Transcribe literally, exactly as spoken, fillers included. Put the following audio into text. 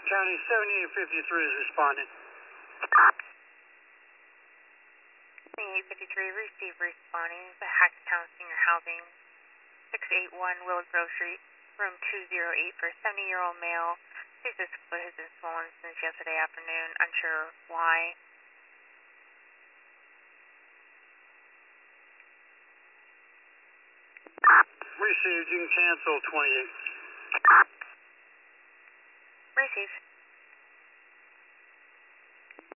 County seventy-eight fifty-three is responding. seventy-eight fifty-three, receive responding. The Hackettstown Senior Housing, six eighty-one Willow Grove Street, room two oh eight for a seventy-year-old male. His foot has been swollen since yesterday afternoon. Unsure why. Received. You can cancel twenty-eight. Received.